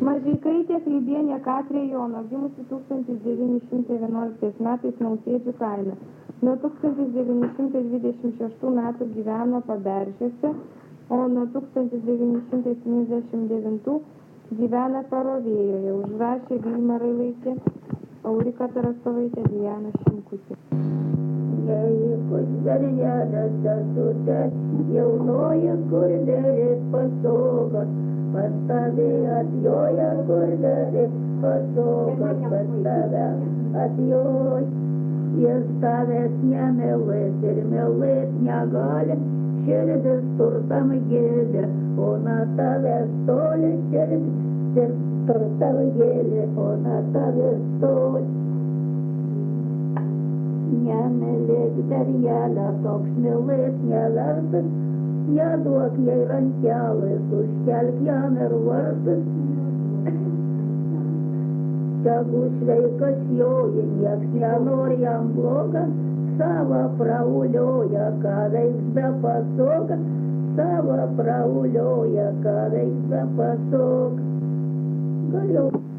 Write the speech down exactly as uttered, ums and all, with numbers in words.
Mažeikaitė Klybienė Katrė Jono, gimusi tūkstantis devyni šimtai vienuoliktais metais Nausėdžių kaime. Nuo tūkstantis devyni šimtai dvidešimt šeštų metų gyveno Paberžiuose, o nuo tūkstantis devyni šimtai septyniasdešimt devintų gyvena Parovėjoje. Užrašė Vilma Railaitė, Aurika Tarasovaitė, Diana Šimkutė. Jeikus darželės sesutė, jaunoji kurderis pasogas, pas tave atjoja kurderis pasogas, pas tave atjoja. Jis tavęs nemylės ir mylėt negali, širdis turtam gėlė, o nuo tavęs toli širdis ir turtam gėlė, o nuo tavęs toli. Nemylėk darjelę, toks mylėt nevertas, neduok jai rankelės, užkelk jam ir vartus. Tegu sveikas joji, nieks nenori jam bloga, savo praulioja, ką veiks be pasoga, savo praulioja, ką veiks be pasoga. Galiu.